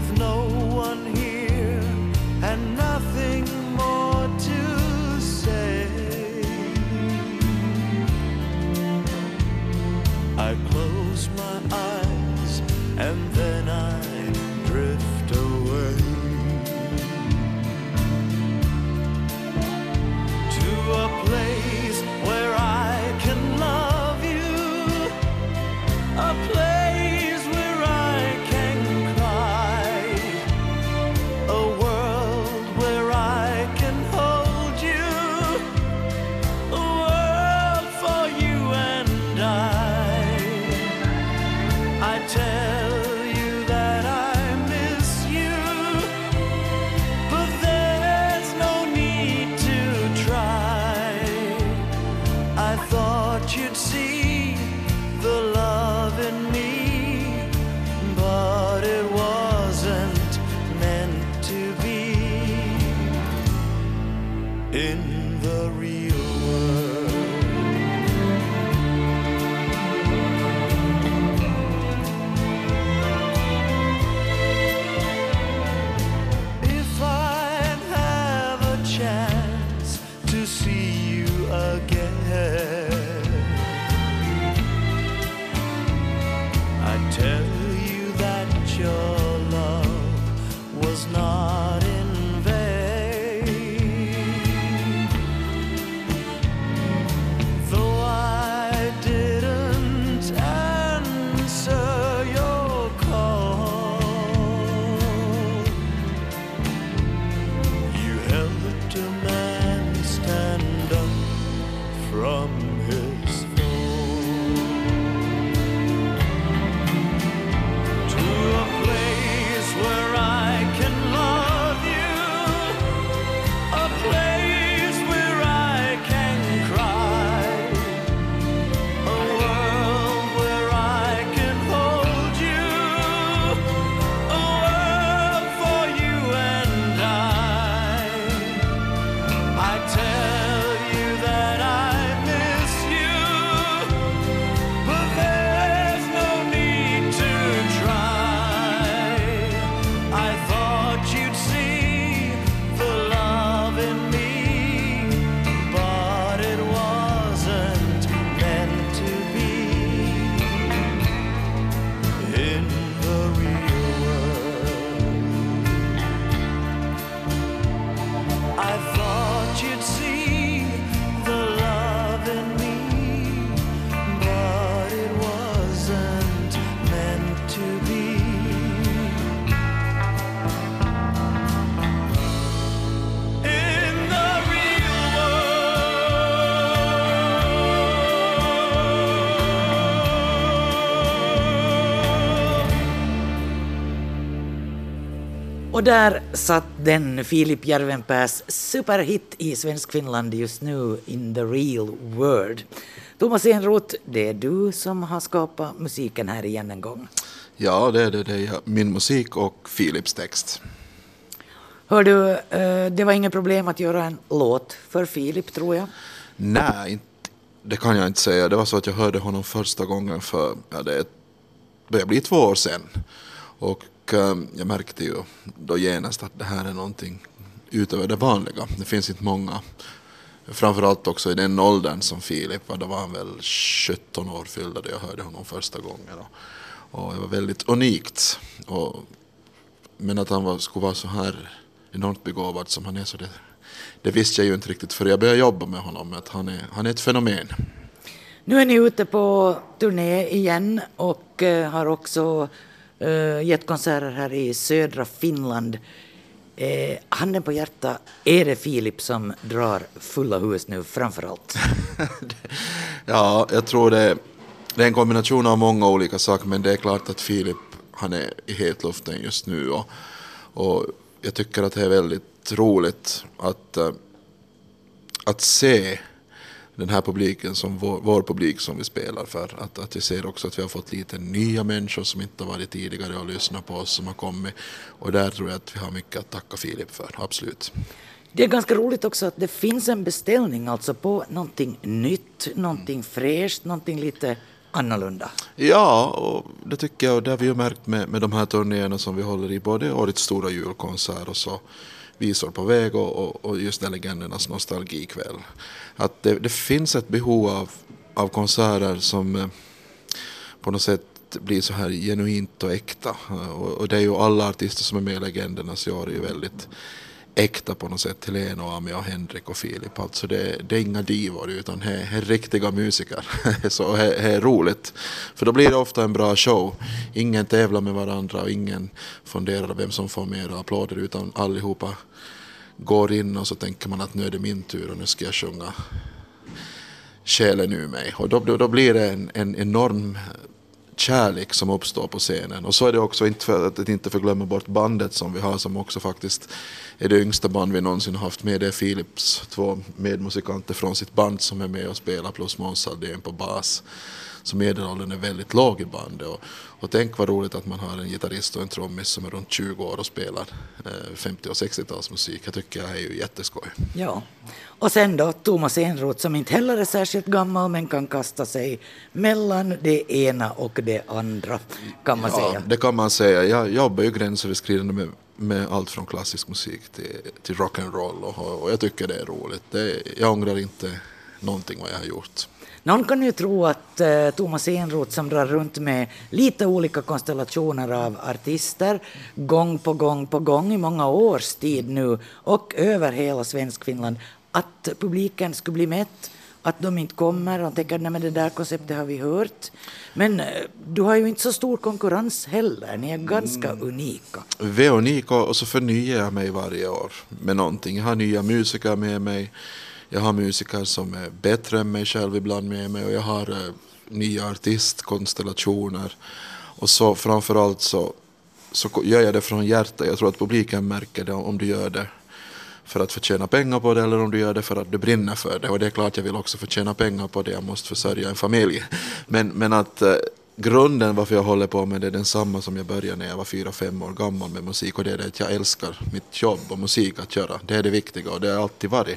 with no one here and nothing more to say. I close my eyes and then I drift away to a place where I can love you, a place where I can cry, a world where I can hold you, a world for you and I tell you that I miss you, but there's no need to try. I thought you'd see the love in me, but it wasn't meant to be in the real world. If I'd have a chance to see you again, I tell you that your love was not in vain. Though I didn't answer your call, you helped a man stand up from his fall to a place where I can love you, a place where I can cry, a world where I can hold you, a world for you and I tell you that I miss you, but there's no need to try. I thought you'd see the love in me, but it wasn't meant to be in the real world. I thought you'd see the love in me, but it wasn't meant to be in the real world. Och där satt den, Filip Järvenpääs superhit i svensk Finland just nu, In the real world. Thomas Enroth, det är du som har skapat musiken här igen en gång. Ja, det är min musik och Filips text. Hör du, det var inget problem att göra en låt för Filip, tror jag. Nej, det kan jag inte säga. Det var så att jag hörde honom första gången för, det börjar bli 2 år sedan. Och jag märkte ju då genast att det här är någonting utöver det vanliga. Det finns inte många, framförallt också i den åldern som Filip var. Då var han väl 17 år fyllda då jag hörde honom första gången. Och det var väldigt unikt. Men att han skulle vara så här enormt begåvad som han är, så det visste jag ju inte riktigt för jag började jobba med honom. Att han är ett fenomen. Nu är ni ute på turné igen och har också gett konserter här i södra Finland. Handen på hjärta, är det Filip som drar fulla hus nu framförallt? Ja, jag tror det är en kombination av många olika saker, men det är klart att Filip, han är i hetluften just nu och jag tycker att det är väldigt roligt att se den här publiken som vår publik som vi spelar för. Att jag ser också att vi har fått lite nya människor som inte har varit tidigare och lyssnat på oss som har kommit. Och där tror jag att vi har mycket att tacka Filip för, absolut. Det är ganska roligt också att det finns en beställning alltså på någonting nytt, någonting fräscht, någonting lite annorlunda. Ja, och det tycker jag, och det har vi ju märkt med de här turnéerna som vi håller i, både årets stora julkonsert och så Visor på väg och just den legendernas nostalgikväll. Att det finns ett behov av konserter som på något sätt blir så här genuint och äkta. Och det är ju alla artister som är med i legendernas år är ju väldigt äkta på något sätt. Helena och Ami och Henrik och Filip. Alltså det är inga divor utan det är riktiga musiker. Så det är roligt. För då blir det ofta en bra show. Ingen tävlar med varandra och ingen funderar vem som får mer applåder utan allihopa går in och så tänker man att nu är det min tur och nu ska jag sjunga själen ur mig. Och då blir det en enorm kärlek som uppstår på scenen. Och så är det också, inte för att inte förglömma bort bandet som vi har, som också faktiskt är det yngsta band vi någonsin haft med. Det är Philips 2 medmusikanter från sitt band som är med och spelar plus Måns Aldén på bas. Så medelåldern är väldigt låg i bandet. Och tänk vad roligt att man har en gitarrist och en trummis som är runt 20 år och spelar 50- och 60-talsmusik. Jag tycker det är ju jätteskoj. Ja, och sen då Thomas Enroth som inte heller är särskilt gammal men kan kasta sig mellan det ena och det andra, kan man säga. Ja, det kan man säga. Jag jobbar ju gränsöverskridande med allt från klassisk musik till rock'n'roll och jag tycker det är roligt. Jag ångrar inte någonting vad jag har gjort. Någon kan ju tro att Thomas Enroth som drar runt med lite olika konstellationer av artister gång på gång i många års tid nu och över hela Svenskfinland, att publiken skulle bli mätt, att de inte kommer och tänker nej men det där konceptet har vi hört. Men du har ju inte så stor konkurrens heller, ni är ganska unika. Vi är unika och så förnyar jag mig varje år med någonting. Jag har nya musiker med mig. Jag har musiker som är bättre än mig själv ibland med mig och jag har nya artistkonstellationer. Och så framförallt så gör jag det från hjärtat. Jag tror att publiken märker det om du gör det för att förtjäna pengar på det eller om du gör det för att du brinner för det. Och det är klart jag vill också förtjäna pengar på det. Jag måste försörja en familj. Men att grunden varför jag håller på med det är densamma som jag började när jag var 4-5 år gammal med musik. Och det är det att jag älskar mitt jobb och musik att göra. Det är det viktiga och det har alltid varit.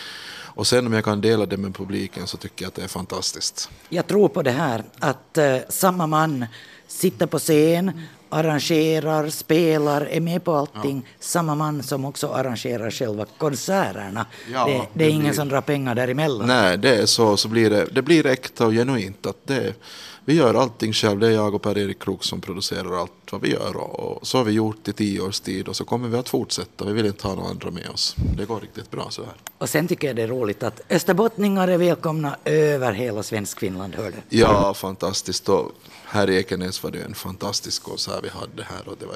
Och sen om jag kan dela det med publiken så tycker jag att det är fantastiskt. Jag tror på det här att samma man sitter på scen, arrangerar, spelar, är med på allting. Ja. Samma man som också arrangerar själva konserterna. Ja, det är ingen som drar pengar däremellan. Nej, det är så blir det blir äkta och genuint. Att vi gör allting själv. Det är jag och Per-Erik Krok som producerar allt vad vi gör. Och så har vi gjort i 10 års tid och så kommer vi att fortsätta. Vi vill inte ha några andra med oss. Det går riktigt bra så här. Och sen tycker jag det är roligt att österbottningar är välkomna över hela Svenskfinland, hörde. Ja, fantastiskt. Och här i Ekenäs var det en fantastisk konsert vi hade här och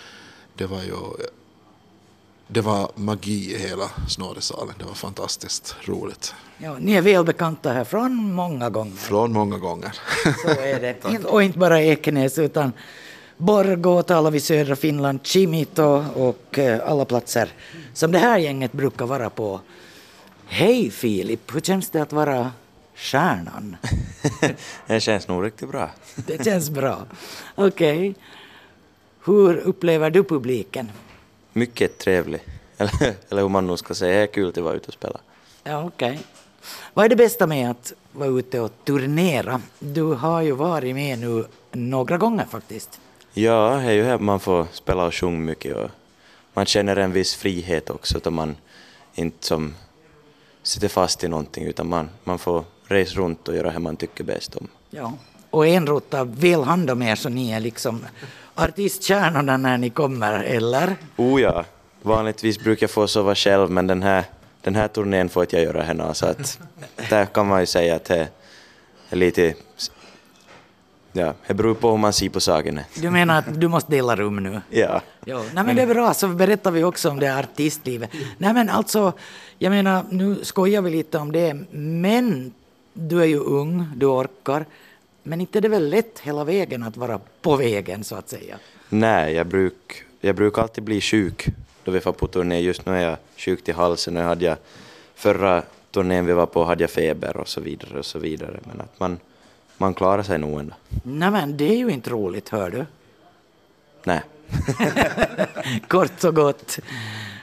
det var magi i hela Snåresalen. Det var fantastiskt roligt. Ja, ni är välbekanta här från många gånger. Från många gånger. Så är det. Och inte bara Ekenäs utan Borgå talar vi södra Finland, Kimito och alla platser som det här gänget brukar vara på. Hej Filip, hur känns det att vara stjärnan? Det känns nog riktigt bra. Det känns bra. Okej. Hur upplever du publiken? Mycket trevlig. Eller hur man nog ska säga. Det är kul att vara ute och spela. Ja, okej. Vad är det bästa med att vara ute och turnera? Du har ju varit med nu några gånger faktiskt. Ja, det är ju här man får spela och sjunga mycket. Och man känner en viss frihet också. Då man inte som sitter fast i någonting utan man får resa runt och göra det man tycker bäst om. Ja, och Enroth tar väl hand om er så ni är liksom artistkärnorna när ni kommer, eller? Ja, vanligtvis brukar jag få sova själv men den här turnén får inte jag göra henne så att där kan man ju säga att det är lite, ja, det beror på hur man ser på saken. Du menar att du måste dela rum nu? Ja. Jo, nej men det är bra, så berättar vi också om det artistlivet. Nej men alltså, jag menar, nu skojar vi lite om det, men du är ju ung, du orkar, men inte är det väl lätt hela vägen att vara på vägen så att säga? Nej, jag brukar alltid bli sjuk då vi var på turné. Just nu är jag sjuk till halsen och hade jag förra turnén vi var på hade jag feber och så vidare och så vidare. Men att man klarar sig nog ändå. Nej men det är ju inte roligt, hör du? Nej. Kort och gott.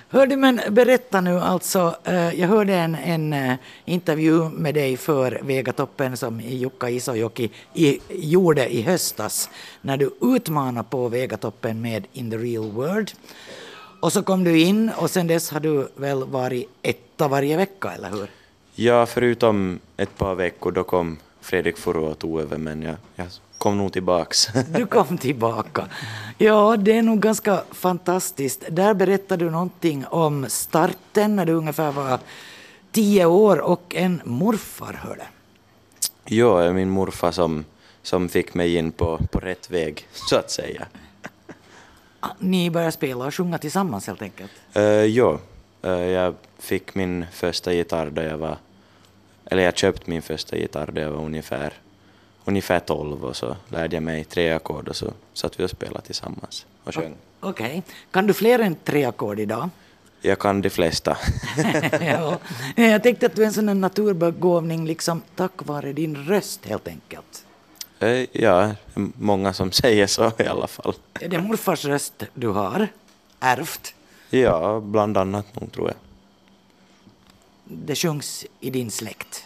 Hörde, men berätta nu alltså, jag hörde en intervju med dig för Vegatoppen som Jukka Isojoki gjorde i höstas när du utmanade på Vegatoppen med In the Real World. Och så kom du in och sen dess har du väl varit etta varje vecka, eller hur? Ja, förutom ett par veckor då kom Fredrik Furu och tog över, men jag kom nog tillbaks. Du kom tillbaka. Ja, det är nog ganska fantastiskt. Där berättar du någonting om starten när du ungefär var 10 år och en morfar hörde. Ja, min morfar som fick mig in på rätt väg, så att säga. Ni började spela och sjunga tillsammans helt enkelt? Jag fick min första gitarr då jag köpte min första gitarr då jag var ungefär 12 och så lärde jag mig 3 ackord och så satt vi och spelade tillsammans och sjöng. Okej. Kan du fler än 3 ackord idag? Jag kan de flesta. Ja. Jag tänkte att du är en sån här naturbegåvning liksom tack vare din röst helt enkelt. Ja, många som säger så i alla fall. Är det morfars röst du har ärvt? Ja, bland annat nog tror jag. Det sjungs i din släkt?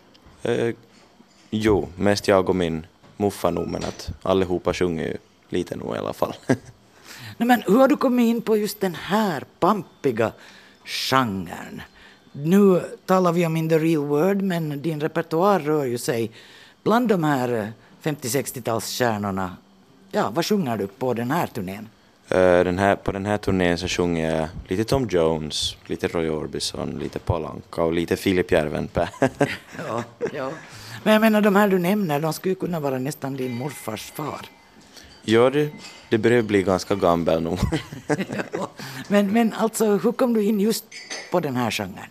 Jo, mest jag och min muffa nog, men att allihopa sjunger ju lite nog i alla fall. Nej, men hur har du kommit in på just den här pampiga genren? Nu talar vi om In the Real World, men din repertoar rör ju sig bland de här 50-60-talskärnorna. Ja, vad sjunger du på den här turnén? På den här turnén så sjunger jag lite Tom Jones, lite Roy Orbison, lite Paul Anka och lite Filip Järvenpää. Ja. Men jag menar, de här du nämner, de skulle kunna vara nästan din morfars far. Ja, det börjar bli ganska gammal nu. Ja. Men alltså, hur kom du in just på den här genren?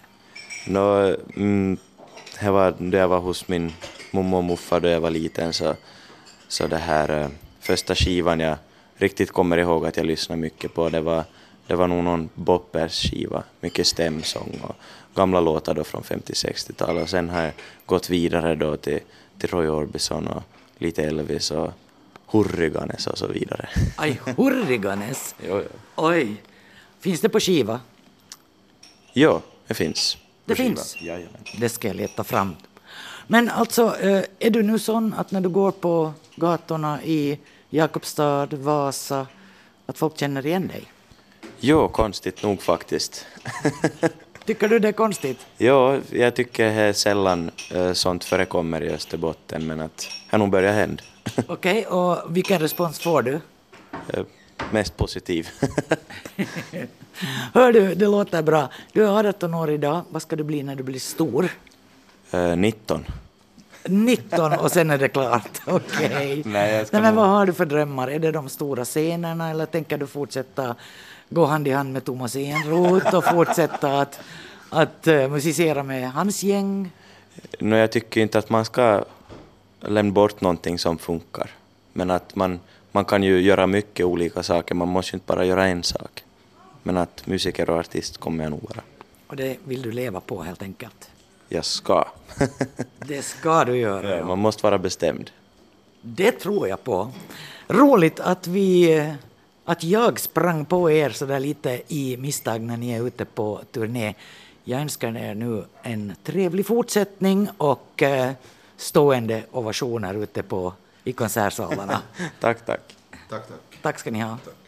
Det var då jag var hos min mamma och muffa då jag var liten, så det här första skivan jag riktigt kommer ihåg att jag lyssnade mycket på, det var nog någon Boppers skiva, mycket stämsång och gamla låtar då från 50-60-talet, och sen har jag gått vidare då till Roy Orbison och lite Elvis och Hurriganes och så vidare. Aj, Hurriganes? Jo. Oj, finns det på skiva? Ja, det finns. Det finns? Jajamän. Det ska jag leta fram. Men alltså, är du nu sån att när du går på gatorna i Jakobstad, Vasa, att folk känner igen dig? Jo, konstigt nog faktiskt. Tycker du det är konstigt? Ja, jag tycker det sällan sånt förekommer i Österbotten, men att det nog börjar hända. Okej, och vilken respons får du? Mest positiv. Hör du, det låter bra. Du är 18 år idag. Vad ska du bli när du blir stor? 19. 19 och sen är det klart. Okej. Nej, Men vad har du för drömmar? Är det de stora scenerna eller tänker du fortsätta gå hand i hand med Thomas Enroth och fortsätta att musicera med hans gäng? Jag tycker inte att man ska lämna bort någonting som funkar. Men att man kan ju göra mycket olika saker. Man måste ju inte bara göra en sak. Men att musiker och artist kommer jag nog vara. Och det vill du leva på helt enkelt? Jag ska. Det ska du göra. Ja, man måste vara bestämd. Det tror jag på. Roligt att jag sprang på er så där lite i misstag när ni är ute på turné. Jag önskar er nu en trevlig fortsättning och stående ovationer ute i konsertsalarna. Tack. Tack. Tack ska ni ha. Tack.